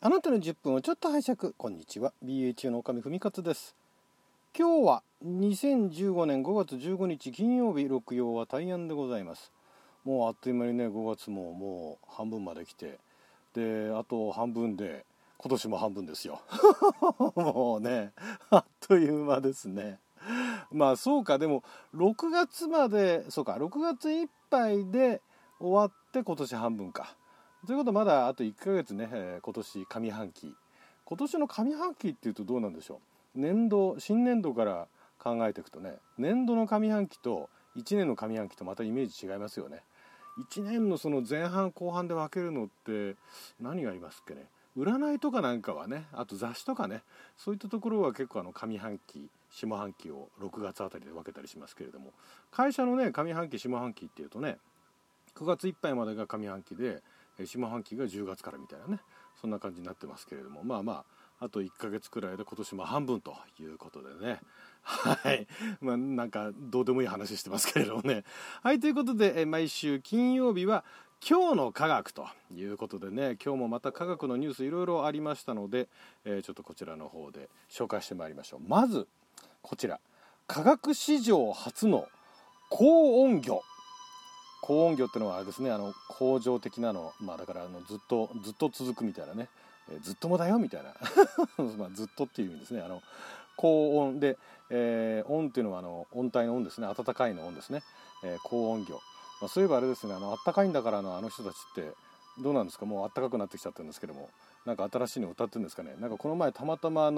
あなたの10分をちょっと拝借。こんにちは、 BA の岡見文勝です。今日は2015年5月15日金曜日、六曜は大安でございます。もうあっという間にね、5月もう半分まで来て、であと半分で今年も半分ですよもうね、あっという間ですね。まあそうか、でも6月まで、そうか、6月いっぱいで終わって今年半分か。ということはまだあと1ヶ月ね、今年上半期。今年の上半期っていうとどうなんでしょう。新年度から考えていくとね、年度の上半期と1年の上半期とまたイメージ違いますよね。1年のその前半後半で分けるのって何がありますっけね。占いとかなんかはね、あと雑誌とかね、そういったところは結構上半期下半期を6月あたりで分けたりしますけれども、会社のね上半期下半期っていうとね、9月いっぱいまでが上半期で下半期が10月からみたいなね、そんな感じになってますけれども、あと1ヶ月くらいで今年も半分ということでね、はい、なんかどうでもいい話してますけれどもね。はい、ということで毎週金曜日は今日の科学ということでね、今日もまた科学のニュースいろいろありましたので、ちょっとこちらの方で紹介してまいりましょう。まずこちら、科学史上初の高温魚。高温魚ってのはあれですね、恒常的なの、だからずっと続くみたいなね、ずっともだよみたいなずっとっていう意味ですね。高温で、温っていうのは温帯の温ですね、暖かいの温ですね、高温魚。そういえばあれですね、暖かいんだからの人たちってどうなんですか。もう暖かくなってきちゃったんですけども、なんか新しいの歌ってるんですかね。なんかこの前たまたま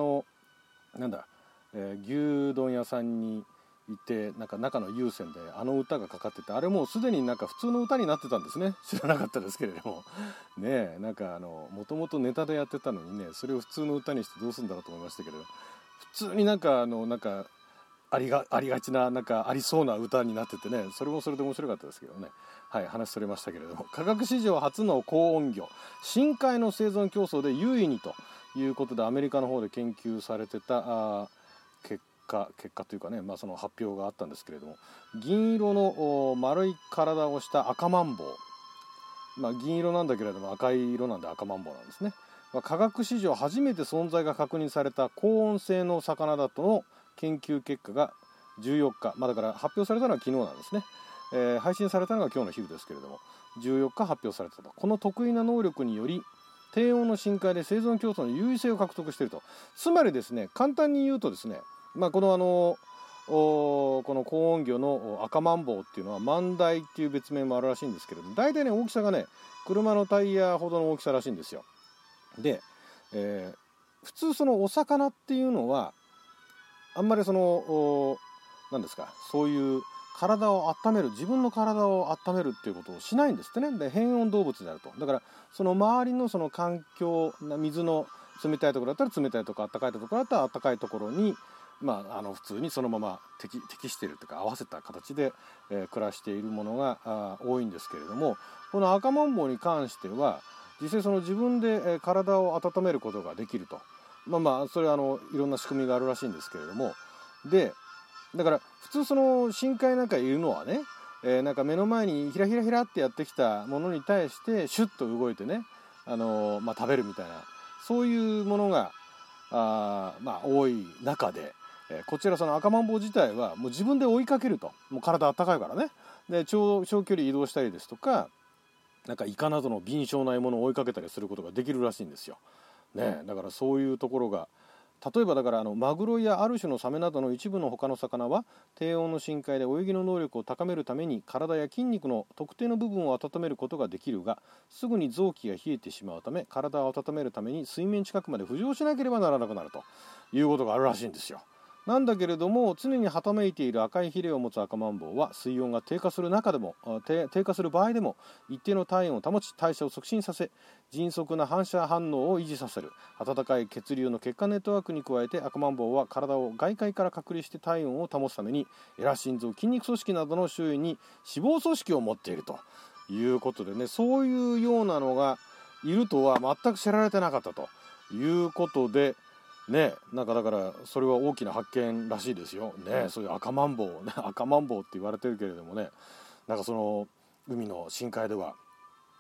牛丼屋さんにいて、なんか中の有線で歌がかかってて、あれもうすでになんか普通の歌になってたんですね。知らなかったですけれどもねえ、なんかもともとネタでやってたのにね、それを普通の歌にしてどうするんだろうと思いましたけど、普通になんかありがちな、なんかありそうな歌になっててね、それもそれで面白かったですけどね。はい、話それましたけれども、科学史上初の高温魚、深海の生存競争で優位にということでアメリカの方で研究されてた結果というかね、その発表があったんですけれども、銀色の丸い体をした赤マンボウ、銀色なんだけれども赤い色なんで赤マンボウなんですね。科学史上初めて存在が確認された高温性の魚だとの研究結果が14日、だから発表されたのは昨日なんですね。配信されたのが今日の昼ですけれども、14日発表されたと。この得意な能力により低温の深海で生存競争の優位性を獲得していると。つまりですね、簡単に言うとですね、この高温魚の赤マンボウっていうのはマンダイっていう別名もあるらしいんですけれども、大体ね大きさがね車のタイヤほどの大きさらしいんですよ。で、普通そのお魚っていうのはあんまり何ですか、そういう体を温める、自分の体を温めるっていうことをしないんですってね。で、変温動物であると。だからその周りのその環境、水の冷たいところだったら冷たいところ、暖かいところだったら暖かいところに普通にそのまま適しているというか合わせた形で、暮らしているものが多いんですけれども、この赤マンボウに関しては実際その自分で、体を温めることができると。それはいろんな仕組みがあるらしいんですけれども、でだから普通その深海なんかいるのはね、なんか目の前にひらひらひらってやってきたものに対してシュッと動いてね、食べるみたいな、そういうものが多い中で、こちらその赤マンボウ自体はもう自分で追いかけると。もう体あったかいからね。で長距離移動したりですとか、なんかイカなどの敏捷な獲物を追いかけたりすることができるらしいんですよ。ね、だからそういうところが、例えばだからマグロやある種のサメなどの一部の他の魚は低温の深海で泳ぎの能力を高めるために体や筋肉の特定の部分を温めることができるが、すぐに臓器が冷えてしまうため体を温めるために水面近くまで浮上しなければならなくなるということがあるらしいんですよ。なんだけれども、常にはためいている赤いヒレを持つ赤マンボウは水温が低下する中でも低下する場合でも一定の体温を保ち、代謝を促進させ、迅速な反射反応を維持させる。温かい血流の血管ネットワークに加えて赤マンボウは体を外界から隔離して体温を保つためにエラ、心臓、筋肉組織などの周囲に脂肪組織を持っているということでね、そういうようなのがいるとは全く知られてなかったということでね、なんかだからそれは大きな発見らしいですよね。そういう赤マンボウ、赤マンボウって言われてるけれどもね、なんかその海の深海では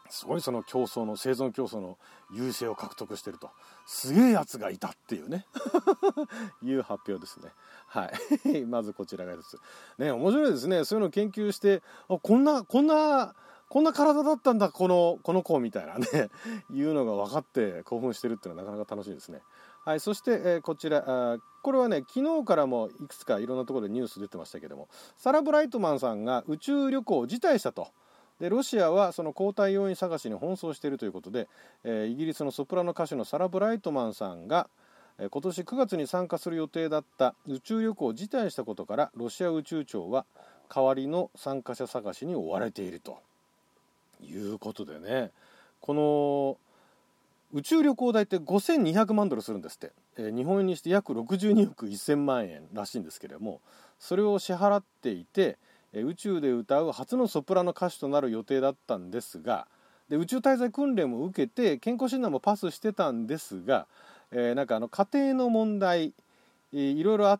すごいその競争の生存競争の優勢を獲得してると、すげえやつがいたっていうねいう発表ですね。はいまずこちらがですね、面白いですね。そういうのを研究して、こんな体だったんだこの子みたいなねいうのが分かって興奮してるっていうのはなかなか楽しいですね。はい、そして、こちらこれはね、昨日からもいくつかいろんなところでニュース出てましたけども、サラ・ブライトマンさんが宇宙旅行を辞退したと。でロシアはその交代要員探しに奔走しているということで、イギリスのソプラノ歌手のサラ・ブライトマンさんが今年9月に参加する予定だった宇宙旅行を辞退したことから、ロシア宇宙庁は代わりの参加者探しに追われているということでね、この宇宙旅行代って5200万ドルするんですって。日本円にして約62億1000万円らしいんですけれども、それを支払っていて、宇宙で歌う初のソプラノ歌手となる予定だったんですが、で宇宙滞在訓練も受けて健康診断もパスしてたんですが、なんか家庭の問題、いろいろあって、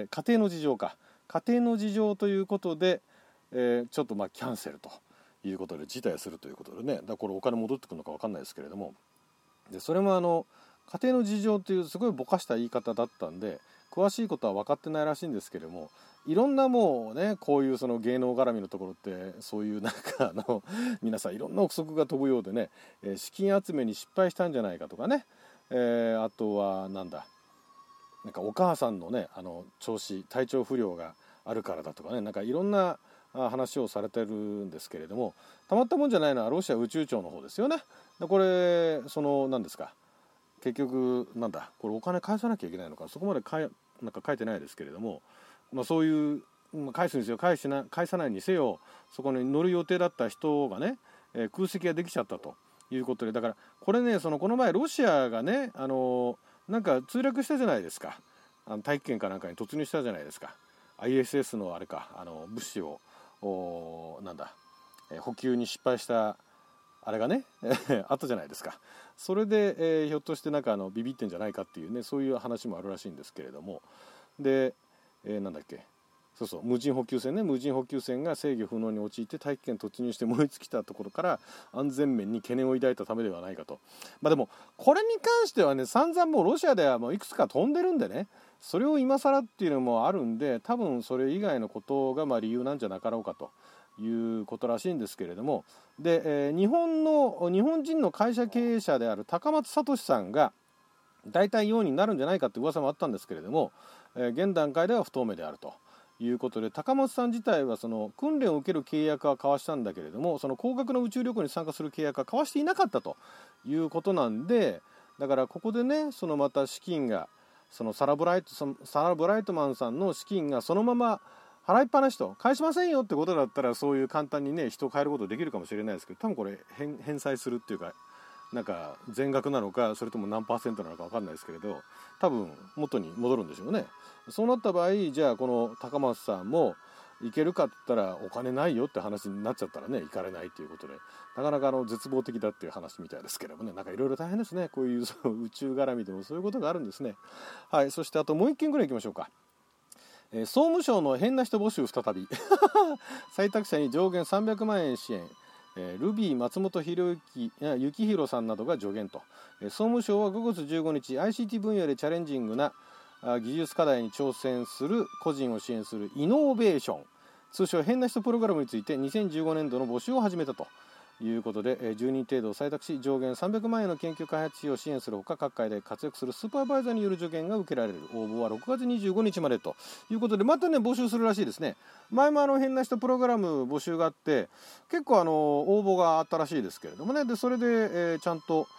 家庭の事情ということで、ちょっとキャンセルということで辞退するということでね、だからこれお金戻ってくるのか分かんないですけれども、でそれも家庭の事情というすごいぼかした言い方だったんで、詳しいことは分かってないらしいんですけれども、いろんなもうね、こういうその芸能絡みのところってそういうなんか皆さんいろんな憶測が飛ぶようでね、資金集めに失敗したんじゃないかとかね、あとはなんかお母さんのね体調不良があるからだとかね、なんかいろんな話をされてるんですけれども、たまったもんじゃないのはロシア宇宙庁の方ですよね。でこれ何ですか、結局これお金返さなきゃいけないのか、そこまでなんか書いてないですけれども、そういう返すにせよ返さないにせよ、そこに乗る予定だった人がね、空席ができちゃったということで、だからこれね、この前ロシアがねなんか墜落したじゃないですか。大気圏かなんかに突入したじゃないですか。 ISS のあれか物資を補給に失敗したあれがねあったじゃないですか。それで、ひょっとしてなんかビビってんじゃないかっていうね、そういう話もあるらしいんですけれども、で、無人補給船が制御不能に陥って大気圏突入して燃え尽きたところから安全面に懸念を抱いたためではないかと。でもこれに関してはね、散々もうロシアではもういくつか飛んでるんでね、それを今更っていうのもあるんで、多分それ以外のことが理由なんじゃなかろうかということらしいんですけれども、で、日本人の会社経営者である高松聡さんが代替用になるんじゃないかって噂もあったんですけれども、現段階では不透明であるということで、高松さん自体はその訓練を受ける契約は交わしたんだけれども、その高額の宇宙旅行に参加する契約は交わしていなかったということなんで、だからここでね、また資金がサラ・ブライトマンさんの資金がそのまま払いっぱなしと返しませんよってことだったら、そういう簡単にね人を変えることできるかもしれないですけど、多分これ返済するっていうか、なんか全額なのかそれとも何%なのか分かんないですけれど、多分元に戻るんでしょうね。そうなった場合、じゃあこの高松さんも行けるかって言ったらお金ないよって話になっちゃったらね、行かれないということで、なかなか絶望的だっていう話みたいですけれどもね、なんかいろいろ大変ですね、こういう宇宙絡みでもそういうことがあるんですね。はい、そしてあともう一件ぐらい行きましょうか。総務省の変な人募集再び採択者に上限300万円支援、ルビー松本幸宏さんなどが助言と。総務省は5月15日 ICT 分野でチャレンジングな技術課題に挑戦する個人を支援するイノベーション、通称変な人プログラムについて2015年度の募集を始めたということで、10人程度を採択し、上限300万円の研究開発費を支援するほか、各界で活躍するスーパーバイザーによる助言が受けられる。応募は6月25日までということで、またね募集するらしいですね。前も変な人プログラム募集があって、結構応募があったらしいですけれどもね、でそれで、ちゃんと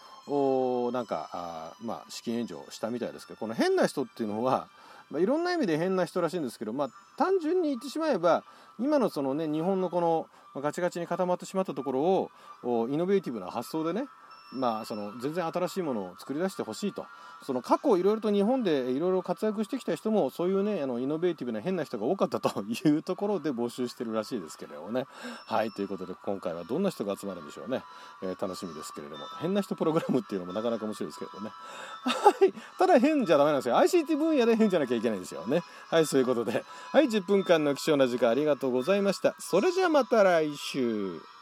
資金援助したみたいですけど、この変な人っていうのは、いろんな意味で変な人らしいんですけど、単純に言ってしまえば、今の日本のこのガチガチに固まってしまったところをイノベーティブな発想でね、全然新しいものを作り出してほしいと。過去いろいろと日本でいろいろ活躍してきた人も、そういうねイノベーティブな変な人が多かったというところで募集してるらしいですけれどもね。はい、ということで今回はどんな人が集まるんでしょうね。楽しみですけれども、変な人プログラムっていうのもなかなか面白いですけれどね。はい、ただ変じゃダメなんですよ。 ICT 分野で変じゃなきゃいけないんですよね。はい、そういうことで、はい、10分間の貴重な時間ありがとうございました。それじゃあまた来週。